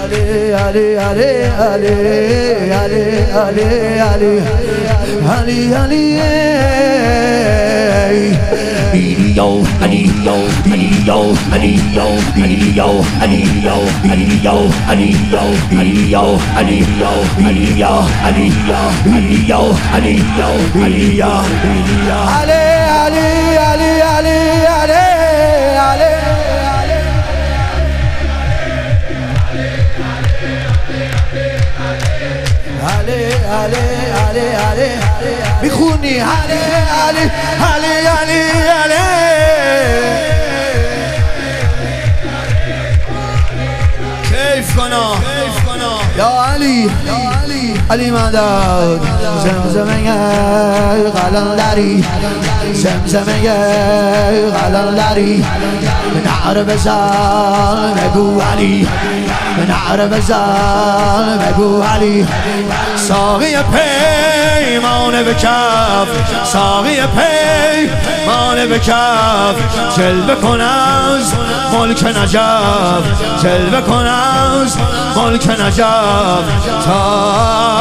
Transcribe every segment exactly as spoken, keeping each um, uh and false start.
Ali, Ali, Ali, Ali, Ali, Ali, Ali, Ali, Ali, yo, Ali, yo, Ali, yo, Ali, yo, Ali, yo, Ali, yo, Ali, yo, Ali, yo, Ali, yo, Ali, yo, Ali, yo, Ali, yo, Ali, yo, Ali, yo, Ali, yo, Ali, Ali, Ali, Ali, Ali, Ali. Ali, Ali, Ali, Ali, میخونی Ali, Ali, Ali, Ali, Ali. کیف کنا یا علی علی مدد زمزمه قلندری زمزمه قلندری نعره بزن بگو علی نعره بزن بگو علی ساقی پیمانه به کف ساقی پیمانه به کف جلوه کن از ملک نجف جلوه کن از ملک نجف تا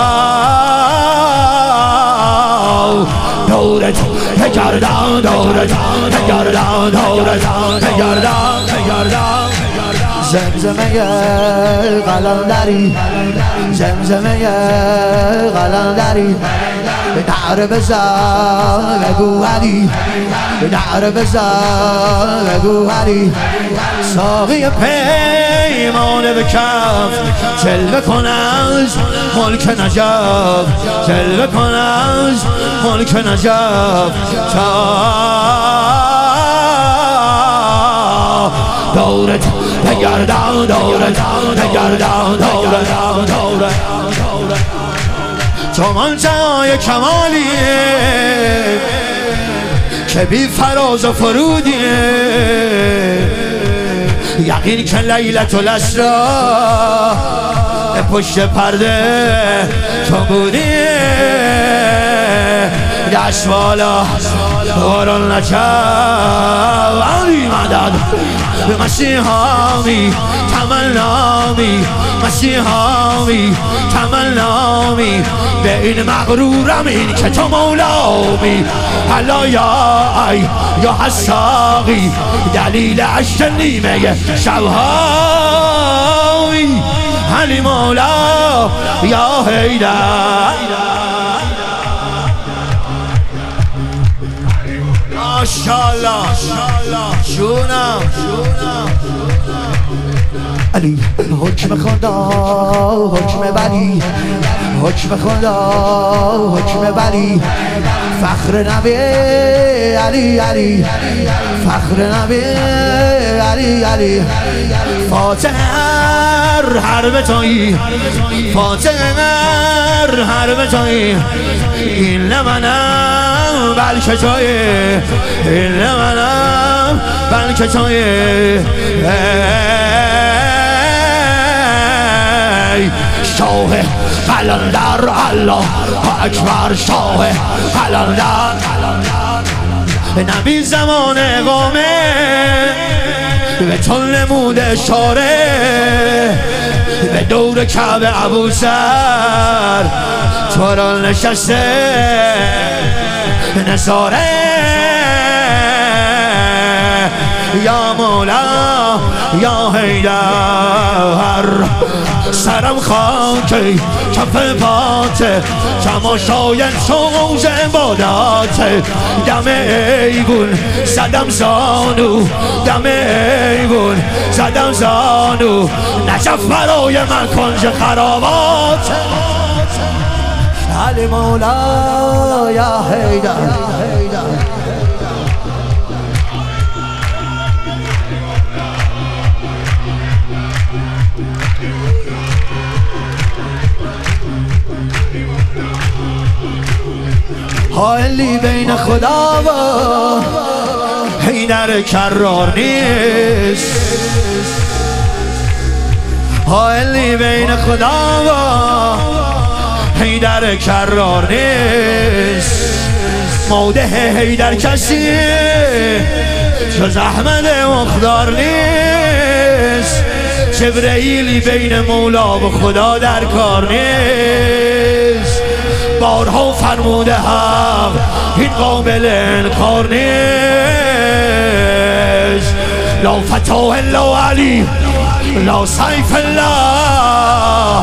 دورت بگردان دورت بگردان دورت بگردان بگردان زمزمه قلندری زمزمه قلندری نعره بزن بگو علی نعره بزن بگو علی ساقی پیمانه به کف جلوه کن از ملک نجف جلوه کن از ملک نجف تا دورت بگردان دورت بگردان دورت دورت تو منتهای کمالیه که بی فراز و فرودیه یقین که لیلت الاسرا پشت پرده تو بودیه دست بالا باران نکرد علی مدد به مسیحامی تمنامی مسیحامی تمنامی به این مغرورم این که تو مولامی حالا یا ای یا حساقی دلیل عشق نیمه شبهامی علی مولا یا حیدر ماشاءالله شونم علی حکم خدا حکم بلی حکم خدا حکم بلی فخر نبی علی علی فخر نبی علی علی فاتح حرب تویی فاتح حرب تویی این منم بلکه تویی این منم بلکه تویی شاه قلندر الله اکبر شاه قلندر نبی زمان اقامه به تو نمود اشاره به دور کعبه ابوسر تو را نشسته نصاره یا مولا یا حیدر سرم خاکی کف پاته تماشای سوز عبادات دم ایگون زدم زانو دم ایگون زدم زانو نجف برای من کنج خرابات علی مولا یا حیدر حالی بین خدا و حیدر کرار نیست حالی بین خدا و حیدر کرار نیست موده حیدر کسی جز احمد مقدار نیست جبرئیلی بین مولا و خدا در کار نیست. بارها فرموده حق این قابل انکار نیست. لا فتح الا علی لا سیف الله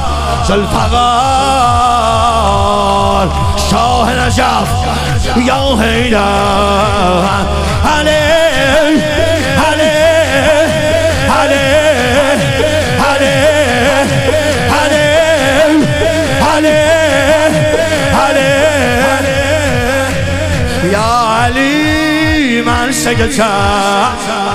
ذوالفقار شاه نجف یا حیدر علی علی علی علی علی علی علی یا علی من سکتم